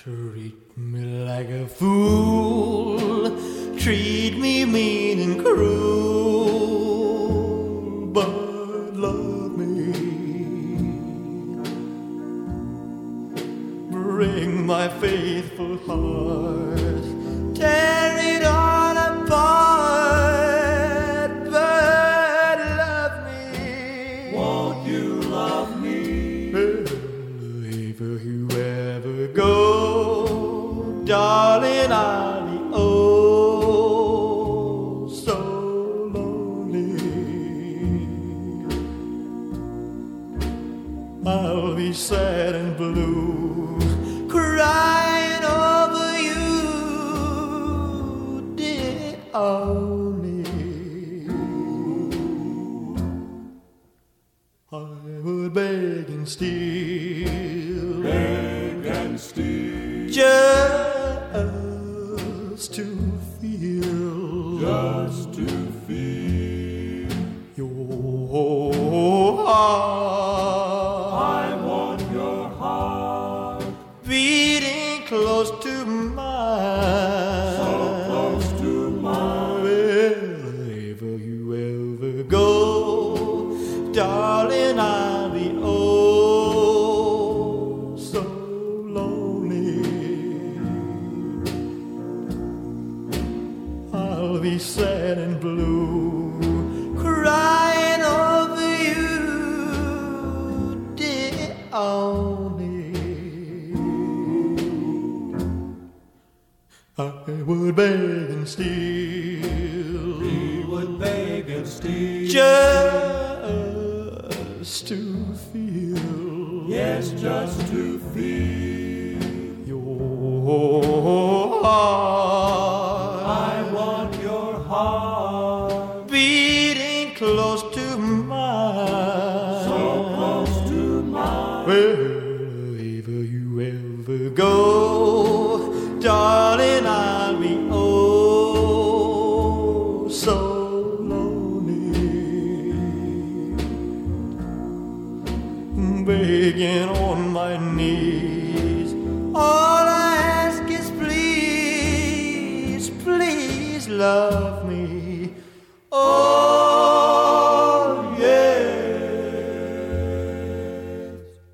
Treat me like a fool, treat me mean and cruel, but love me. Bring my faithful heart, tear it all apart, but love me. Won't you love me? If you ever go, darling, I'll be oh so lonely. I'll be sad and blue, crying over you, dear only. I would beg and steal, Beg and steal, just to feel, just to feel your heart. I want your heart Beating close to mine, so close to mine. Wherever you ever go, darling, I'll be oh so lonely. I'll be sad and blue, crying over you, dear only. I would beg and steal, We would beg and steal, just to feel, yes, just to feel your heart. I want your heart Beating close to mine, so close to mine. Wherever you ever go, darling, I'll be oh so lonely, begging on my knees. All I ask is please, please love me. Oh,